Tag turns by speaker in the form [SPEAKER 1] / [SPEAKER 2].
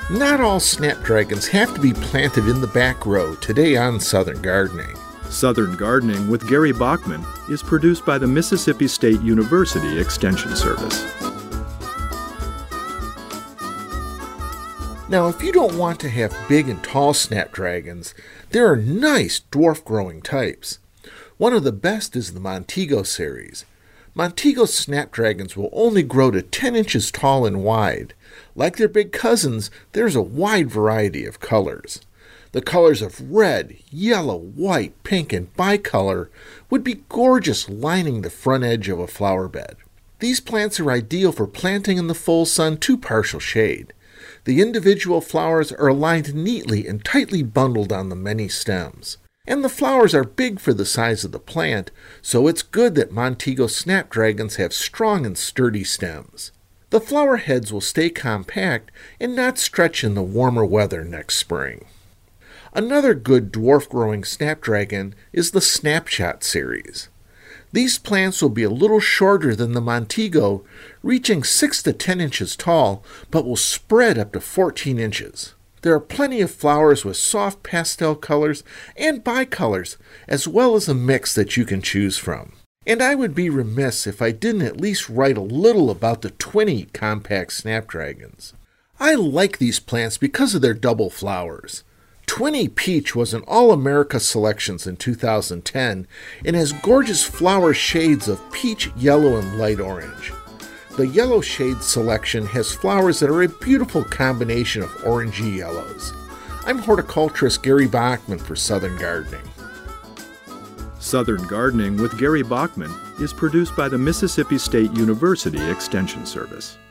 [SPEAKER 1] Not all snapdragons have to be planted in the back row today on Southern Gardening.
[SPEAKER 2] Southern Gardening with Gary Bachman is produced by the Mississippi State University Extension Service.
[SPEAKER 1] Now, if you don't want to have big and tall snapdragons, there are nice dwarf growing types. One of the best is the Montego series. Montego snapdragons will only grow to 10 inches tall and wide. Like their big cousins, there's a wide variety of colors. The colors of red, yellow, white, pink, and bicolor would be gorgeous lining the front edge of a flower bed. These plants are ideal for planting in the full sun to partial shade. The individual flowers are aligned neatly and tightly bundled on the many stems. And the flowers are big for the size of the plant, so it's good that Montego snapdragons have strong and sturdy stems. The flower heads will stay compact and not stretch in the warmer weather next spring. Another good dwarf-growing snapdragon is the Snapshot series. These plants will be a little shorter than the Montego, reaching 6 to 10 inches tall, but will spread up to 14 inches. There are plenty of flowers with soft pastel colors and bicolors, as well as a mix that you can choose from. And I would be remiss if I didn't at least write a little about the Twinney compact snapdragons. I like these plants because of their double flowers. Twinney Peach was in All-America selections in 2010 and has gorgeous flower shades of peach, yellow, and light orange. The yellow shade selection has flowers that are a beautiful combination of orangey yellows. I'm horticulturist Gary Bachman for Southern Gardening.
[SPEAKER 2] Southern Gardening with Gary Bachman is produced by the Mississippi State University Extension Service.